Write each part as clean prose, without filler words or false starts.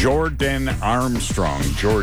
Jordan Armstrong.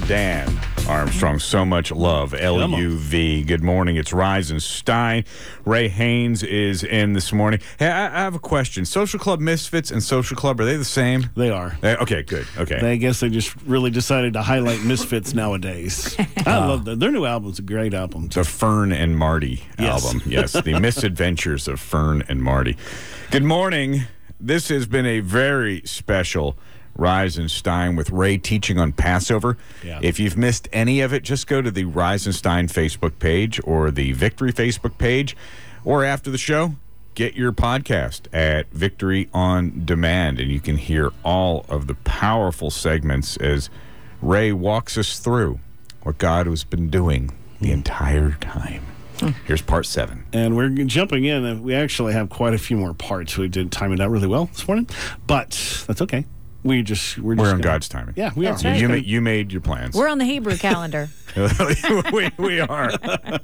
So much love. L-U-V. Good morning. It's Rise and Stein. Ray Haynes is in this morning. Hey, I have a question. Social Club Misfits and Social Club, are they the same? They are. Okay, good. Okay. I guess they just really decided to highlight Misfits nowadays. I love that. Their new album's a great album. The Fern and Marty album. Yes, the misadventures of Fern and Marty. Good morning. This has been a very special Rise and Stein with Ray teaching on Passover. Yeah. If you've missed any of it, just go to the Rise and Stein Facebook page or the Victory Facebook page, or after the show, get your podcast at Victory on Demand, and you can hear all of the powerful segments as Ray walks us through what God has been doing the entire time. Here's part 7. And we're jumping in. We actually have quite a few more parts. We did time it out really well this morning, but that's okay. We're on God's timing. Yeah, we That's are. right. You made your plans. We're on the Hebrew calendar. we are.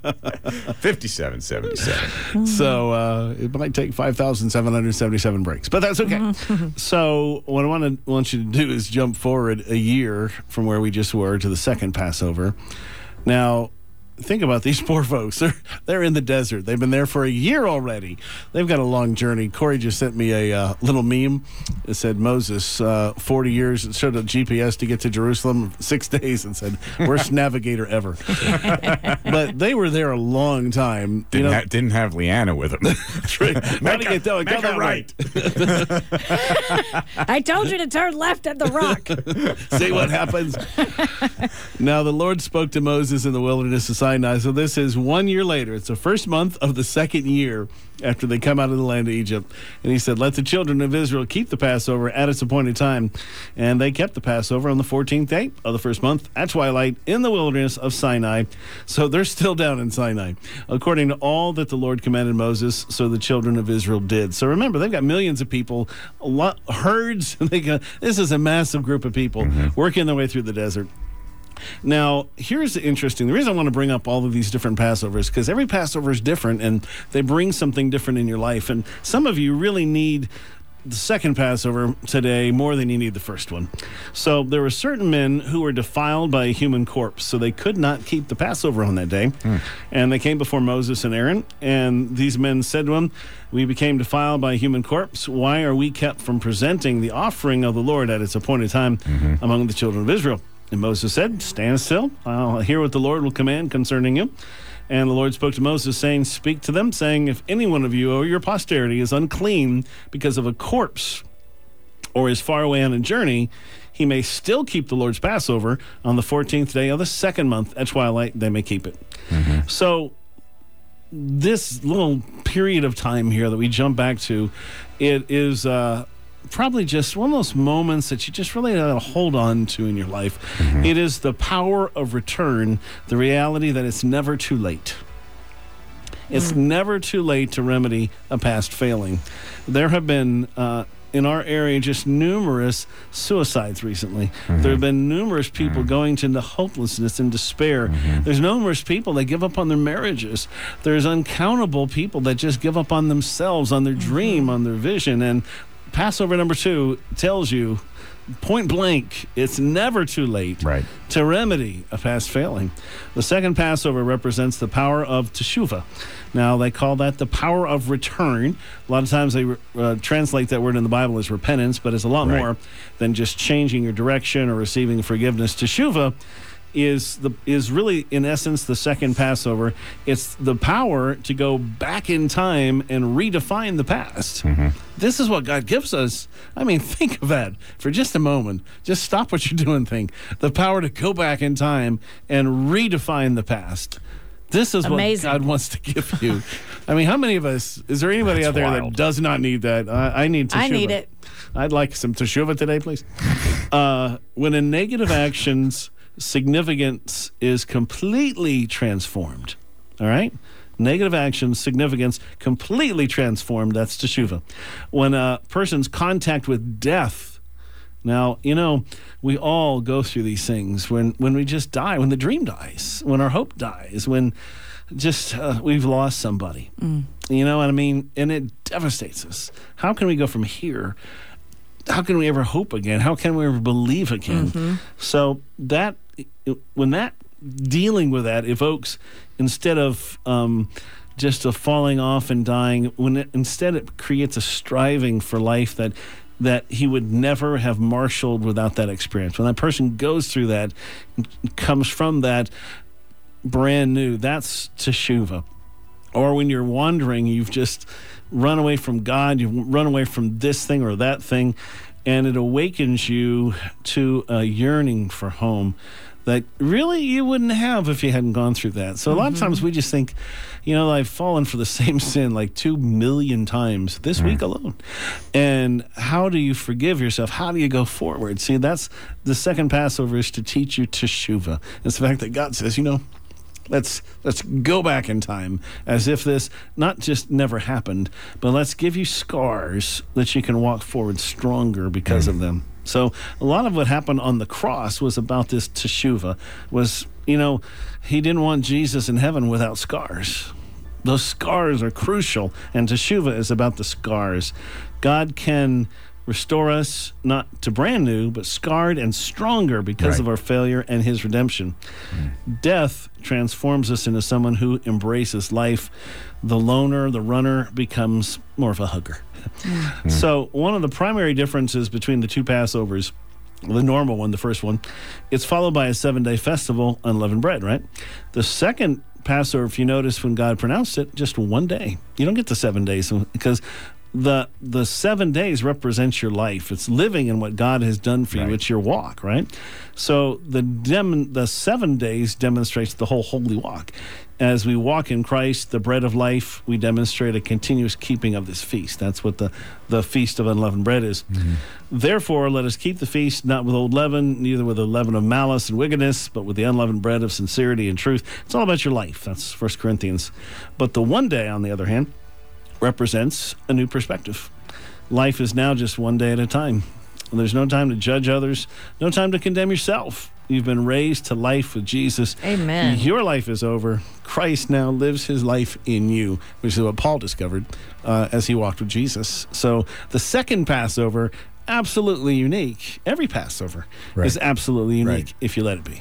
5777. So it might take 5,777 breaks, but that's okay. So what I want you to do is jump forward a year from where we just were to the second Passover. Now, think about these poor folks. They're in the desert. They've been there for a year already. They've got a long journey. Corey just sent me a little meme. It said Moses, 40 years. It showed a GPS to get to Jerusalem, 6 days, and said, worst navigator ever. But they were there a long time. Didn't have Leanna with them. That's right. How do you tell it? Go that right. I told you to turn left at the rock. See what happens. Now the Lord spoke to Moses in the wilderness of Sinai. So this is 1 year later. It's the first month of the second year after they come out of the land of Egypt. And he said, let the children of Israel keep the Passover at its appointed time. And they kept the Passover on the 14th day of the first month at twilight in the wilderness of Sinai. So they're still down in Sinai, according to all that the Lord commanded Moses. So the children of Israel did. So remember, they've got millions of people, herds. This is a massive group of people working their way through the desert. Now, here's interesting. The reason I want to bring up all of these different Passovers is because every Passover is different, and they bring something different in your life. And some of you really need the second Passover today more than you need the first one. So there were certain men who were defiled by a human corpse, so they could not keep the Passover on that day. And they came before Moses and Aaron, and these men said to him, we became defiled by a human corpse. Why are we kept from presenting the offering of the Lord at its appointed time among the children of Israel? And Moses said, stand still. I'll hear what the Lord will command concerning you. And the Lord spoke to Moses, saying, speak to them, saying, if any one of you or your posterity is unclean because of a corpse or is far away on a journey, he may still keep the Lord's Passover on the 14th day of the second month at twilight. They may keep it. So this little period of time here that we jump back to, it is probably just one of those moments that you just really got to hold on to in your life. It is the power of return, the reality that it's never too late. It's never too late to remedy a past failing. There have been, in our area, just numerous suicides recently. There have been numerous people going into hopelessness and despair. There's numerous people that give up on their marriages. There's uncountable people that just give up on themselves, on their dream, on their vision. And Passover number 2 tells you point blank, it's never too late to remedy a past failing. The second Passover represents the power of teshuvah. Now, they call that the power of return. A lot of times they translate that word in the Bible as repentance, but it's a lot more than just changing your direction or receiving forgiveness. Teshuvah is really, in essence, the second Passover. It's the power to go back in time and redefine the past. This is what God gives us. I mean, think of that for just a moment. Just stop what you're doing. Think the power to go back in time and redefine the past. This is amazing. What God wants to give you. I mean, how many of us, is there anybody out there that does not need that? I need teshuvah. I need it. I'd like some teshuvah today, please. When a negative action's significance is completely transformed, all right? Negative action's significance completely transformed, that's teshuvah. When a person's contact with death, now, we all go through these things when we just die, when the dream dies, when our hope dies, when just we've lost somebody. You know what I mean? And it devastates us. How can we go from here how can we ever hope again? How can we ever believe again? So when that dealing with that evokes, instead of just a falling off and dying, instead it creates a striving for life that he would never have marshaled without that experience. When that person goes through that, comes from that brand new, that's teshuvah. Or when you're wandering, you've just run away from God, you've run away from this thing or that thing, and it awakens you to a yearning for home that really you wouldn't have if you hadn't gone through that. So a lot of times we just think, I've fallen for the same sin like 2 million times this week alone. And how do you forgive yourself? How do you go forward? See, that's the second Passover, is to teach you teshuvah. It's the fact that God says, let's go back in time as if this not just never happened, but let's give you scars that you can walk forward stronger because of them. So a lot of what happened on the cross was about this teshuvah. He didn't want Jesus in heaven without scars. Those scars are crucial, and teshuvah is about the scars. God can restore us, not to brand new, but scarred and stronger because of our failure and his redemption. Death transforms us into someone who embraces life. The loner, the runner, becomes more of a hugger. So one of the primary differences between the two Passovers, the normal one, the first one, it's followed by a 7-day festival, unleavened bread, right? The second Passover, if you notice when God pronounced it, just 1 day. You don't get the 7 days because the 7 days represents your life. It's living in what God has done for you. It's your walk, right? So the 7 days demonstrates the whole holy walk. As we walk in Christ, the bread of life, we demonstrate a continuous keeping of this feast. That's what the Feast of Unleavened Bread is. Therefore, let us keep the feast not with old leaven, neither with the leaven of malice and wickedness, but with the unleavened bread of sincerity and truth. It's all about your life. That's 1 Corinthians. But the 1 day, on the other hand, represents a new perspective. Life is now just 1 day at a time. There's no time to judge others, no time to condemn yourself. You've been raised to life with Jesus. Amen. Your life is over. Christ now lives his life in you, which is what Paul discovered as he walked with Jesus. So the second Passover, absolutely unique. Every Passover is absolutely unique if you let it be.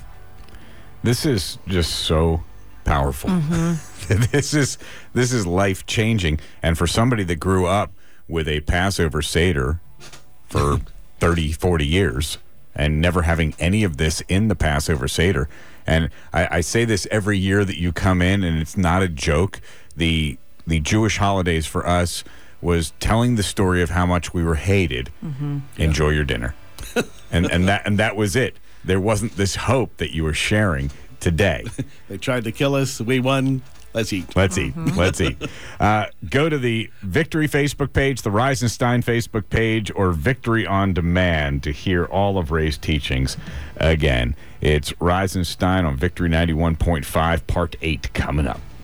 This is just so powerful. This is life-changing. And for somebody that grew up with a Passover Seder for 30, 40 years and never having any of this in the Passover Seder, and I say this every year that you come in, and it's not a joke, the Jewish holidays for us was telling the story of how much we were hated. Enjoy your dinner. and that was it. There wasn't this hope that you were sharing today. They tried to kill us. We won. Let's eat. Let's eat. Let's eat. Go to the Victory Facebook page, the Rise and Stein Facebook page, or Victory on Demand to hear all of Ray's teachings again. It's Rise and Stein on Victory 91.5, Part 8 coming up.